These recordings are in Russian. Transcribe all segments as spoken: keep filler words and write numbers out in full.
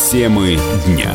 Темы дня.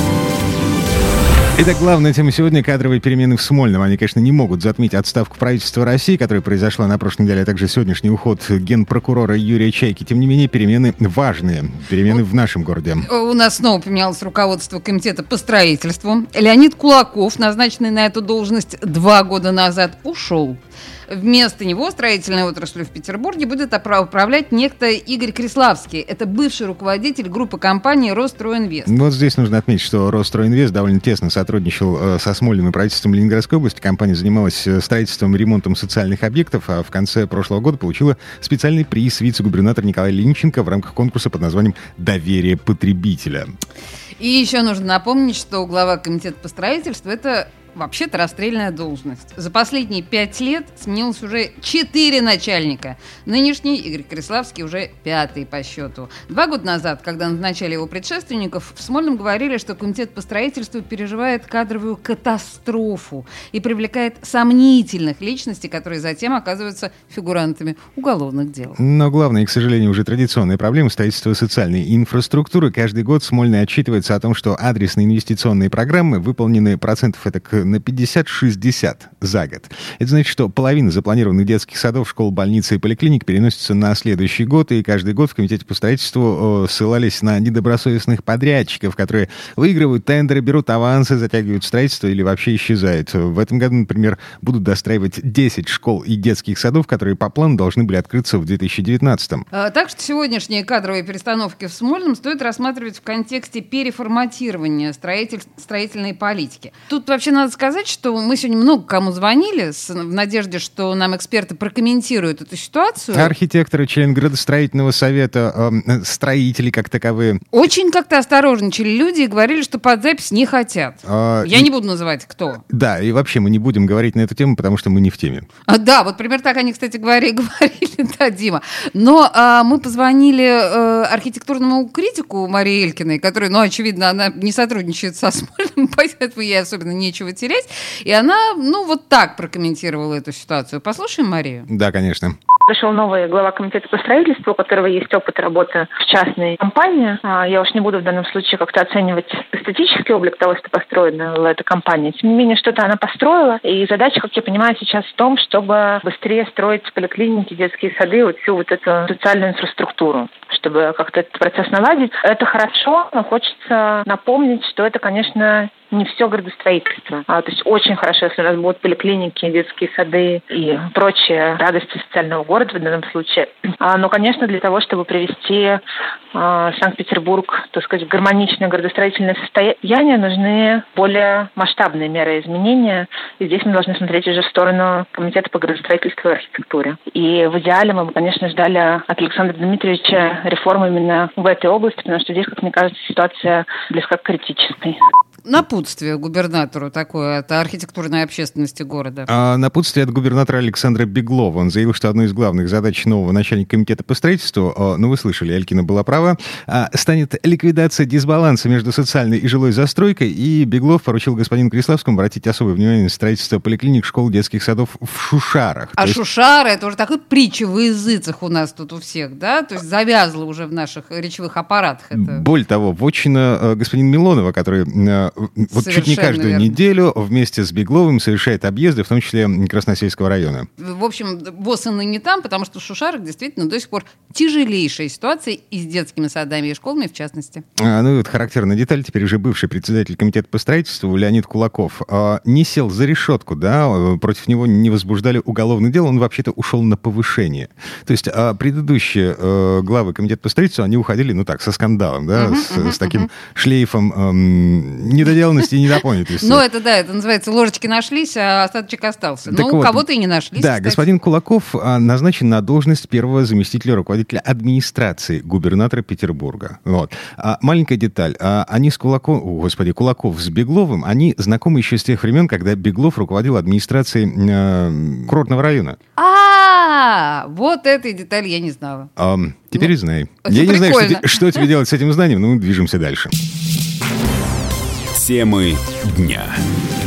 Итак, главная тема сегодня — кадровые перемены в Смольном. Они, конечно, не могут затмить отставку правительства России, которая произошла на прошлой неделе, а также сегодняшний уход генпрокурора Юрия Чайки. Тем не менее, перемены важные. Перемены в нашем городе. У нас снова поменялось руководство комитета по строительству. Леонид Кулаков, назначенный на эту должность два года назад, ушел. Вместо него строительной отраслью в Петербурге будет управлять некто Игорь Криславский. Это бывший руководитель группы компании «Росстройинвест». Вот здесь нужно отметить, что «Росстройинвест» довольно тесно сотрудничал со Смольным и правительством Ленинградской области. Компания занималась строительством и ремонтом социальных объектов, а в конце прошлого года получила специальный приз вице-губернатора Николая Линченко в рамках конкурса под названием «Доверие потребителя». И еще нужно напомнить, что глава комитета по строительству – это вообще-то расстрельная должность. За последние пять лет сменилось уже четыре начальника. Нынешний Игорь Криславский уже пятый по счету. Два года назад, когда назначали его предшественников, в Смольном говорили, что комитет по строительству переживает кадровую катастрофу и привлекает сомнительных личностей, которые затем оказываются фигурантами уголовных дел. Но главное, и, к сожалению, уже традиционная проблема — строительство социальной инфраструктуры. Каждый год Смольный отчитывается о том, что адресные инвестиционные программы выполнены процентов это к на пятьдесят-шестьдесят за год. Это значит, что половина запланированных детских садов, школ, больниц и поликлиник переносится на следующий год, и каждый год в комитете по строительству ссылались на недобросовестных подрядчиков, которые выигрывают тендеры, берут авансы, затягивают строительство или вообще исчезают. В этом году, например, будут достраивать десять школ и детских садов, которые по плану должны были открыться в две тысячи девятнадцатом. А, так что сегодняшние кадровые перестановки в Смольном стоит рассматривать в контексте переформатирования строитель... строительной политики. Тут вообще надо сказать, что мы сегодня много кому звонили с, в надежде, что нам эксперты прокомментируют эту ситуацию. Архитекторы, член градостроительного совета, э, строители как таковые. Очень как-то осторожничали люди и говорили, что под запись не хотят. А, Я и... не буду называть, кто. Да, и вообще мы не будем говорить на эту тему, потому что мы не в теме. А, да, вот примерно так они, кстати, говорили, говорили да, Дима. Но а, мы позвонили а, архитектурному критику Марии Элькиной, которая, ну, очевидно, она не сотрудничает со Смольным, поэтому ей особенно нечего терять. И она, ну, вот так прокомментировала эту ситуацию. Послушаем Марию? Да, конечно. Пришел новый глава комитета по строительству, у которого есть опыт работы в частной компании. Я уж не буду в данном случае как-то оценивать эстетический облик того, что построена эта компания. Тем не менее, что-то она построила. И задача, как я понимаю, сейчас в том, чтобы быстрее строить поликлиники, детские сады, вот всю вот эту социальную инфраструктуру, чтобы как-то этот процесс наладить. Это хорошо, но хочется напомнить, что это, конечно, не все градостроительство. А, то есть очень хорошо, если у нас будут поликлиники, детские сады и прочие радости социального города в данном случае. А, но, конечно, для того, чтобы привести а, Санкт-Петербург, так сказать, в гармоничное градостроительное состояние, нужны более масштабные меры изменения. И здесь мы должны смотреть уже в сторону Комитета по градостроительству и архитектуре. И в идеале мы бы, конечно, ждали от Александра Дмитриевича реформы именно в этой области, потому что здесь, как мне кажется, ситуация близка к критической. Напутствие губернатору такое от архитектурной общественности города. А, напутствие от губернатора Александра Беглова. Он заявил, что одной из главных задач нового начальника комитета по строительству, а, ну вы слышали, Элькина была права, а, станет ликвидация дисбаланса между социальной и жилой застройкой, и Беглов поручил господину Криславскому обратить особое внимание на строительство поликлиник, школ, детских садов в Шушарах. А есть... Шушары — это уже такой притча во языцах у нас тут у всех, да? То есть завязло уже в наших речевых аппаратах это. Более того, вотчина господина Милонова, который вот чуть не каждую верно. неделю вместе с Бегловым совершает объезды, в том числе Красносельского района. В общем, босс и не там, потому что в Шушарах действительно до сих пор тяжелейшая ситуация и с детскими садами, и школами в частности. А, ну и вот характерная деталь, теперь уже бывший председатель комитета по строительству Леонид Кулаков а, не сел за решетку, да, против него не возбуждали уголовное дело, он вообще-то ушел на повышение. То есть а, предыдущие а, главы комитета по строительству, они уходили, ну так, со скандалом, да, uh-huh, с, uh-huh, с таким uh-huh. шлейфом эм, недоделанности и недопонятости. Ну, это да, это называется ложечки нашлись, а остаточек остался. Ну, у кого-то и не нашлись. Да, кстати. Господин Кулаков а, назначен на должность первого заместителя руководителя администрации губернатора Петербурга. Вот. А, маленькая деталь. А, они с Кулаковым, о, господи, Кулаков с Бегловым, они знакомы еще с тех времен, когда Беглов руководил администрацией э, курортного района. А, вот этой детали я не знала. А, теперь ну, и знай. Я не знаю, что, что тебе делать с этим знанием, но мы движемся дальше. Темы дня.